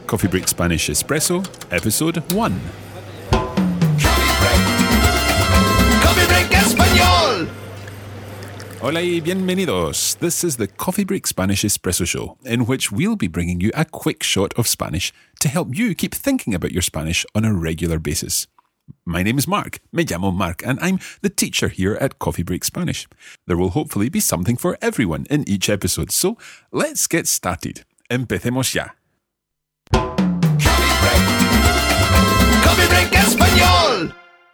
Coffee Break Spanish Espresso, Episode 1. Coffee Break Español! Hola y bienvenidos. This is the Coffee Break Spanish Espresso Show, in which we'll be bringing you a quick shot of Spanish to help you keep thinking about your Spanish on a regular basis. My name is Mark, me llamo Mark, and I'm the teacher here at Coffee Break Spanish. There will hopefully be something for everyone in each episode, so let's get started. Empecemos ya. Coffee Break Español!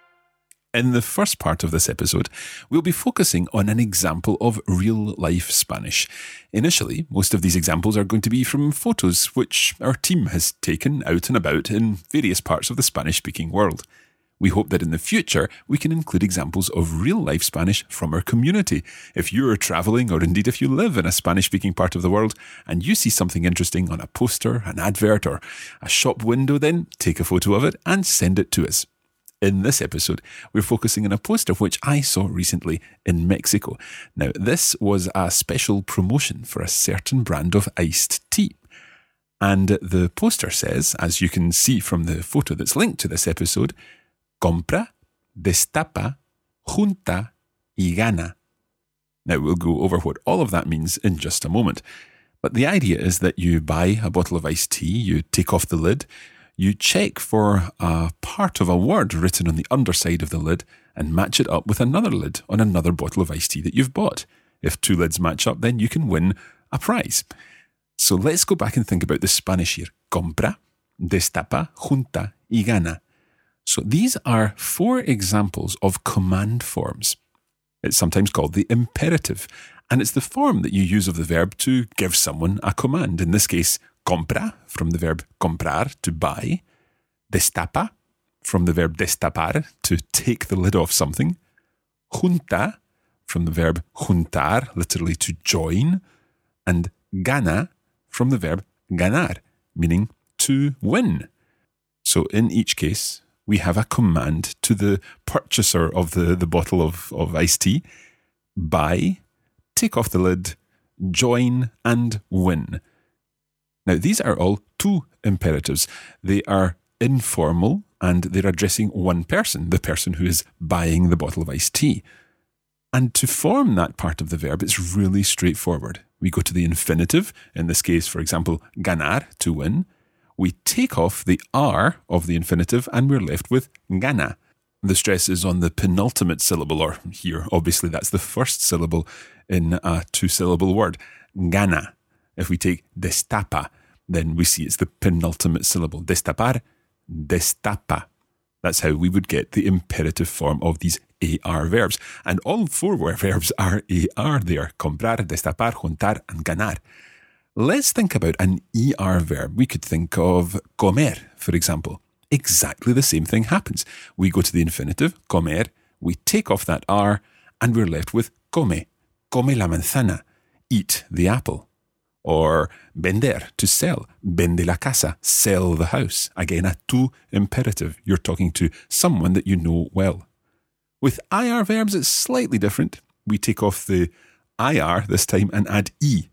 In the first part of this episode, we'll be focusing on an example of real-life Spanish. Initially, most of these examples are going to be from photos which our team has taken out and about in various parts of the Spanish-speaking world. We hope that in the future, we can include examples of real-life Spanish from our community. If you're travelling, or indeed if you live in a Spanish-speaking part of the world, and you see something interesting on a poster, an advert, or a shop window, then take a photo of it and send it to us. In this episode, we're focusing on a poster which I saw recently in Mexico. Now, this was a special promotion for a certain brand of iced tea. And the poster says, as you can see from the photo that's linked to this episode, compra, destapa, junta y gana. Now, we'll go over what all of that means in just a moment. But the idea is that you buy a bottle of iced tea, you take off the lid, you check for a part of a word written on the underside of the lid and match it up with another lid on another bottle of iced tea that you've bought. If two lids match up, then you can win a prize. So let's go back and think about the Spanish here. Compra, destapa, junta y gana. So these are 4 examples of command forms. It's sometimes called the imperative, and it's the form that you use of the verb to give someone a command. In this case, compra, from the verb comprar, to buy. Destapa, from the verb destapar, to take the lid off something. Junta, from the verb juntar, literally to join. And gana, from the verb ganar, meaning to win. So in each case, we have a command to the purchaser of the bottle of iced tea. Buy, take off the lid, join, and win. Now, these are all 2 imperatives. They are informal and they're addressing one person, the person who is buying the bottle of iced tea. And to form that part of the verb, it's really straightforward. We go to the infinitive, in this case, for example, ganar, to win. We take off the R of the infinitive and we're left with gana. The stress is on the penultimate syllable, or here, obviously, that's the first syllable in a 2-syllable word, gana. If we take destapa, then we see it's the penultimate syllable. Destapar, destapa. That's how we would get the imperative form of these AR verbs. And all 4 verbs are AR. They are comprar, destapar, juntar, and ganar. Let's think about an ER verb. We could think of comer, for example. Exactly the same thing happens. We go to the infinitive, comer, we take off that R, and we're left with come. Come la manzana. Eat the apple. Or vender, to sell. Vende la casa. Sell the house. Again, a 2 imperative. You're talking to someone that you know well. With IR verbs, it's slightly different. We take off the IR this time and add E.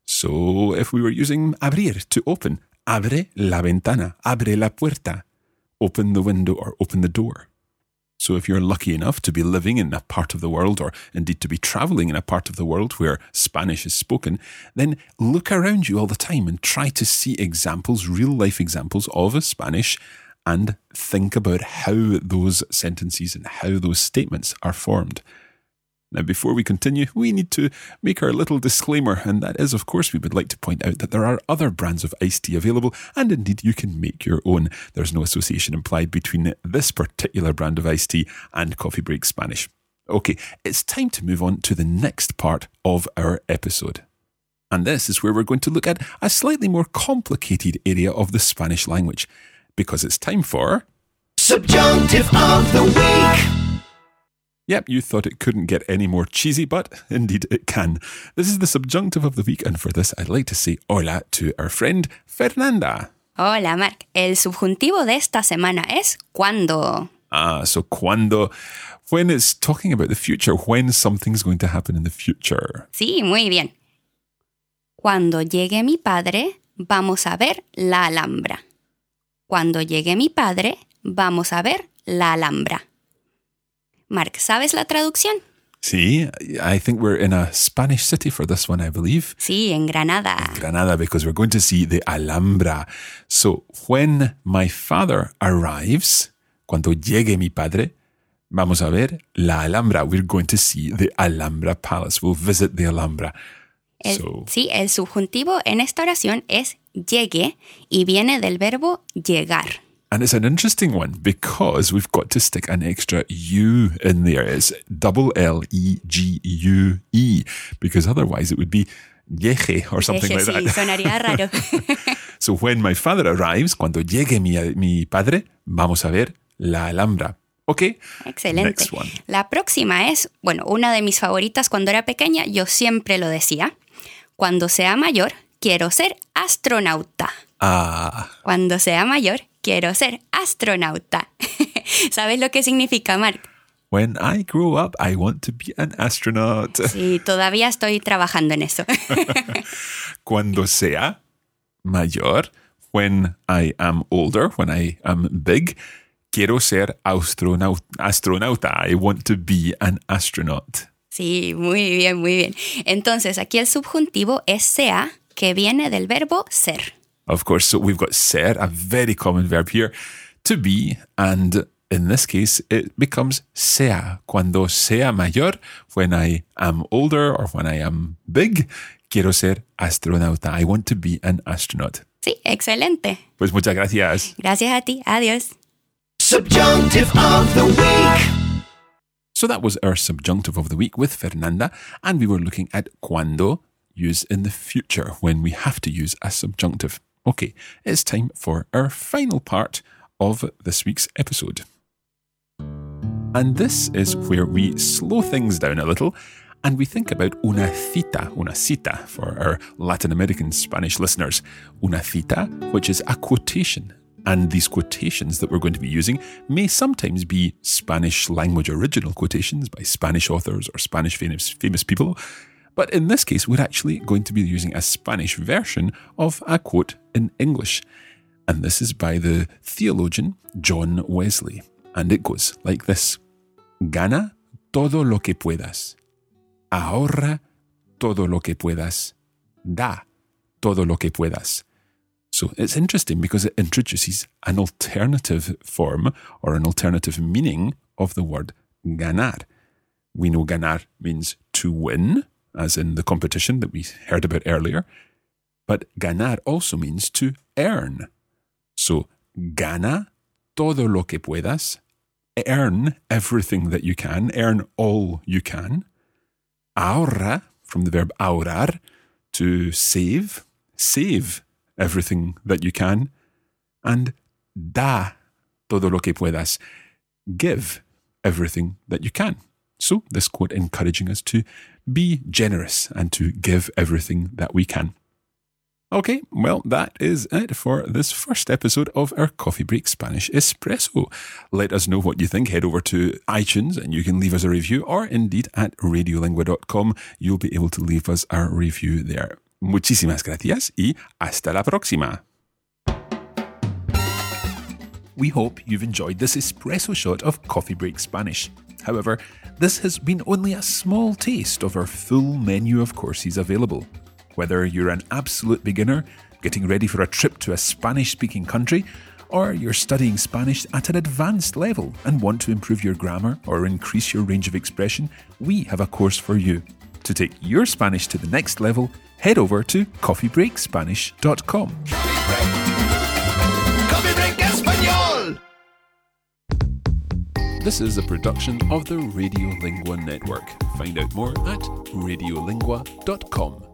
So if we were using abrir, to open, abre la ventana, abre la puerta, open the window or open the door. So if you're lucky enough to be living in a part of the world, or indeed to be travelling in a part of the world where Spanish is spoken, then look around you all the time and try to see examples, real-life examples of Spanish, and think about how those sentences and how those statements are formed. Now, before we continue, we need to make our little disclaimer, and that is, of course, we would like to point out that there are other brands of iced tea available, and indeed you can make your own. There's no association implied between this particular brand of iced tea and Coffee Break Spanish. Okay, it's time to move on to the next part of our episode. And this is where we're going to look at a slightly more complicated area of the Spanish language, because it's time for Subjunctive of the Week! Yep, you thought it couldn't get any more cheesy, but indeed it can. This is the subjunctive of the week, and for this I'd like to say hola to our friend Fernanda. Hola, Mark. El subjuntivo de esta semana es cuando. So cuando, when it's talking about the future, when something's going to happen in the future. Sí, muy bien. Cuando llegue mi padre, vamos a ver la Alhambra. Cuando llegue mi padre, vamos a ver la Alhambra. Mark, ¿sabes la traducción? See, I think we're in a Spanish city for this one, I believe. Sí, en Granada. Granada, because we're going to see the Alhambra. So, when my father arrives, cuando llegue mi padre, vamos a ver la Alhambra. We're going to see the Alhambra Palace. We'll visit the Alhambra. Sí, el subjuntivo en esta oración es llegue y viene del verbo llegar. And it's an interesting one because we've got to stick an extra U in there. It's L-E-G-U-E because otherwise it would be llegue or something like that. Sí, sonaría raro. So when my father arrives, cuando llegue mi padre, vamos a ver la Alhambra. Okay. Excelente. Next one. La próxima es, una de mis favoritas cuando era pequeña, yo siempre lo decía. Cuando sea mayor, quiero ser astronauta. Cuando sea mayor, quiero ser astronauta. ¿Sabes lo que significa, Mark? When I grow up, I want to be an astronaut. Sí, todavía estoy trabajando en eso. Cuando sea mayor, when I am older, when I am big, quiero ser astronauta. I want to be an astronaut. Sí, muy bien, muy bien. Entonces, aquí el subjuntivo es sea, que viene del verbo ser. Of course, so we've got ser, a very common verb here, to be, and in this case, it becomes sea. Cuando sea mayor, when I am older or when I am big, quiero ser astronauta. I want to be an astronaut. Sí, excelente. Pues muchas gracias. Gracias a ti. Adiós. Subjunctive of the week. So that was our subjunctive of the week with Fernanda, and we were looking at cuando, used in the future when we have to use a subjunctive. Okay, it's time for our final part of this week's episode. And this is where we slow things down a little and we think about una cita for our Latin American Spanish listeners. Una cita, which is a quotation. And these quotations that we're going to be using may sometimes be Spanish language original quotations by Spanish authors or Spanish famous people. But in this case, we're actually going to be using a Spanish version of a quote in English. And this is by the theologian John Wesley. And it goes like this. Gana todo lo que puedas. Ahorra todo lo que puedas. Da todo lo que puedas. So it's interesting because it introduces an alternative form or an alternative meaning of the word ganar. We know ganar means to win, as in the competition that we heard about earlier. But ganar also means to earn. So gana todo lo que puedas. Earn everything that you can. Earn all you can. Ahorra, from the verb ahorrar, to save. Save everything that you can. And da todo lo que puedas. Give everything that you can. So this quote encouraging us to be generous and to give everything that we can. Okay, well, that is it for this first episode of our Coffee Break Spanish Espresso. Let us know what you think. Head over to iTunes and you can leave us a review, or indeed at radiolingua.com. You'll be able to leave us a review there. Muchísimas gracias y hasta la próxima. We hope you've enjoyed this espresso shot of Coffee Break Spanish. However, this has been only a small taste of our full menu of courses available. Whether you're an absolute beginner, getting ready for a trip to a Spanish-speaking country, or you're studying Spanish at an advanced level and want to improve your grammar or increase your range of expression, we have a course for you. To take your Spanish to the next level, head over to coffeebreakspanish.com. Coffee Break Español. This is a production of the Radiolingua Network. Find out more at radiolingua.com.